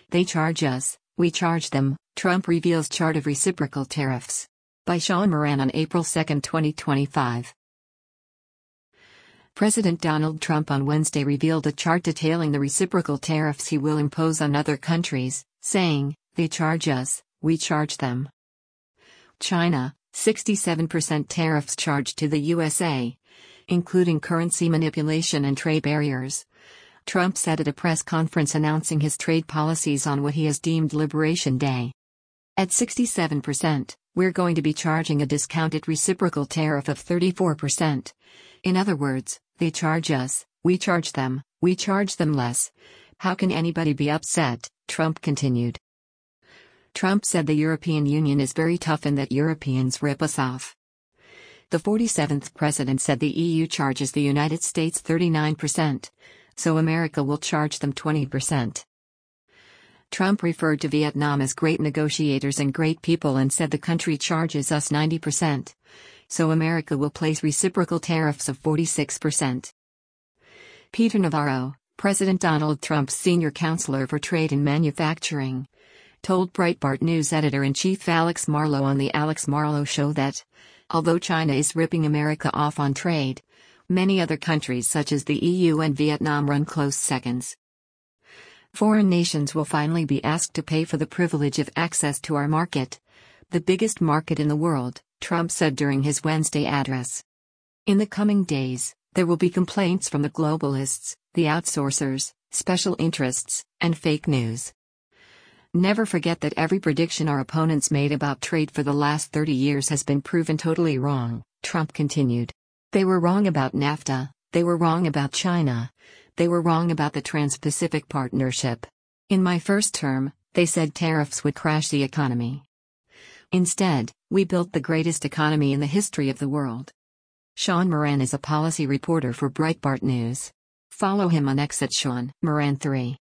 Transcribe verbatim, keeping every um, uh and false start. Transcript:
They charge us, we charge them, Trump reveals chart of reciprocal tariffs. By Sean Moran on April second, twenty twenty-five. President Donald Trump on Wednesday revealed a chart detailing the reciprocal tariffs he will impose on other countries, saying, "They charge us, we charge them." China, sixty-seven percent tariffs charged to the U S A, including currency manipulation and trade barriers. Trump said at a press conference announcing his trade policies on what he has deemed Liberation Day. At sixty-seven percent, we're going to be charging a discounted reciprocal tariff of thirty-four percent. In other words, they charge us, we charge them, we charge them less. How can anybody be upset? Trump continued. Trump said the European Union is very tough and that Europeans rip us off. The forty-seventh president said the E U charges the United States thirty-nine percent, so America will charge them twenty percent. Trump referred to Vietnam as great negotiators and great people and said the country charges us ninety percent, so America will place reciprocal tariffs of forty-six percent. Peter Navarro, President Donald Trump's senior counselor for trade and manufacturing, told Breitbart News editor-in-chief Alex Marlow on The Alex Marlow Show that, although China is ripping America off on trade, many other countries such as the E U and Vietnam run close seconds. Foreign nations will finally be asked to pay for the privilege of access to our market, the biggest market in the world, Trump said during his Wednesday address. In the coming days, there will be complaints from the globalists, the outsourcers, special interests, and fake news. Never forget that every prediction our opponents made about trade for the last thirty years has been proven totally wrong, Trump continued. They were wrong about NAFTA, they were wrong about China, they were wrong about the Trans-Pacific Partnership. In my first term, they said tariffs would crash the economy. Instead, we built the greatest economy in the history of the world. Sean Moran is a policy reporter for Breitbart News. Follow him on X at Sean Moran three.